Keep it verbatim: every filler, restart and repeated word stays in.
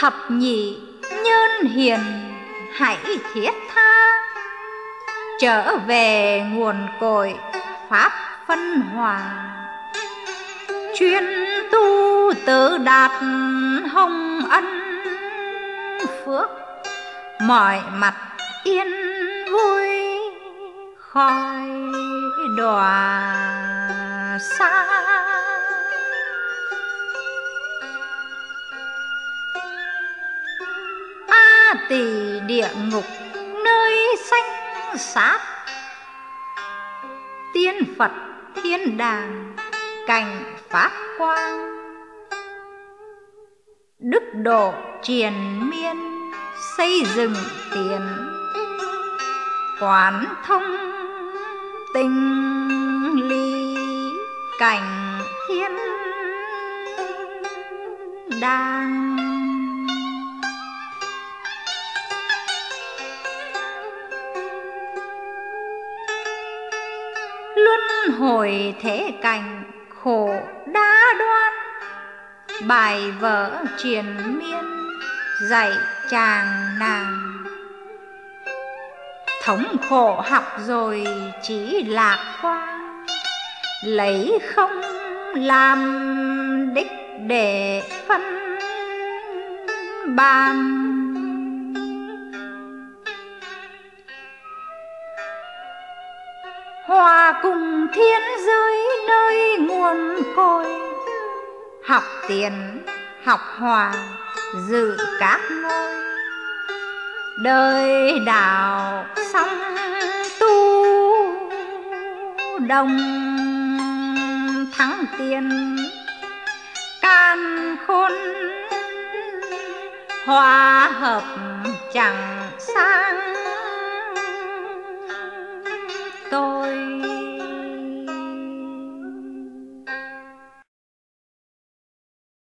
thập nhị nhân hiền hãy thiết tha, trở về nguồn cội pháp phân hòa. Chuyên tu tự đạt hồng ân phước, mọi mặt yên vui khỏi đọa xa. A tỳ địa ngục nơi sanh sát, tiên Phật thiên đàng cảnh pháp quang. Đức độ triền miên xây dựng tiền, quán thông tình lý cảnh thiên đàng. Luân hồi thế cảnh khổ đa đoan, bài vở triền miên dạy chàng nàng. Thống khổ học rồi chỉ lạc quan, lấy không làm đích để phân ban. Hòa cùng thiên giới nơi nguồn cội, học tiền học hòa dự các ngôi. Đời đạo xong tu đồng thắng tiền, can khôn hòa hợp chẳng sang